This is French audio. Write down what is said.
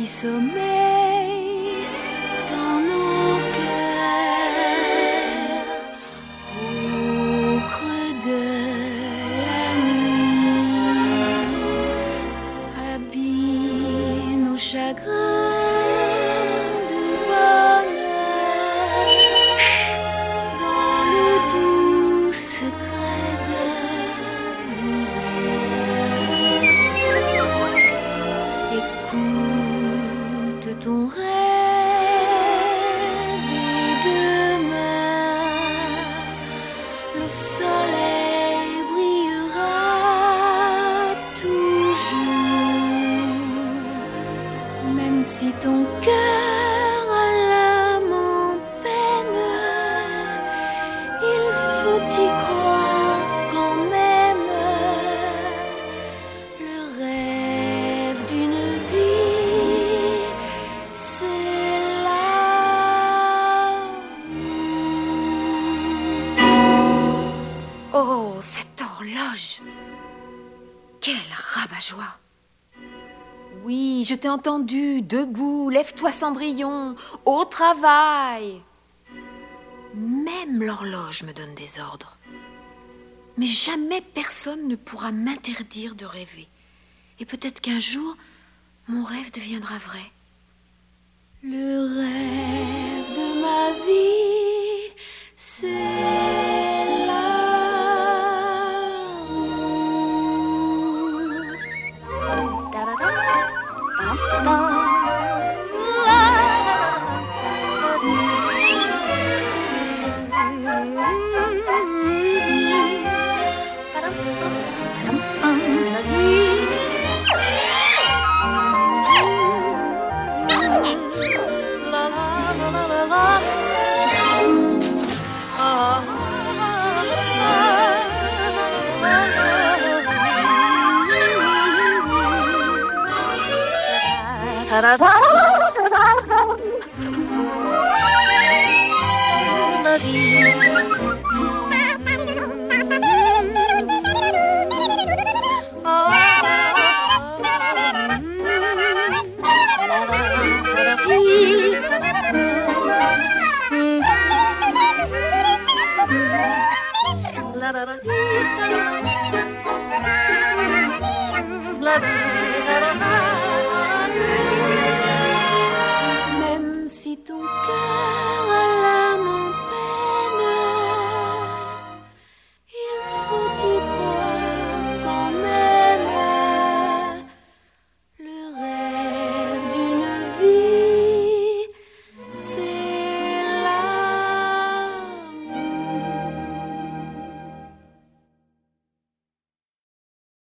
sommeil dans nos cœurs au creux de la nuit habille nos chagrins de bonheur dans le doux secret de l'oubli. Écoute ton rêve et demain le soleil brillera toujours, même si ton cœur a l'âme en peine, il faut y croire quand même. Le rêve d'une vie, c'est l'amour. Oh, cette horloge! Quel rabat-joie! Oui, je t'ai entendu. Debout, lève-toi, Cendrillon. Au travail. Même l'horloge me donne des ordres. Mais jamais personne ne pourra m'interdire de rêver. Et peut-être qu'un jour, mon rêve deviendra vrai. Le rêve de ma vie, c'est La vie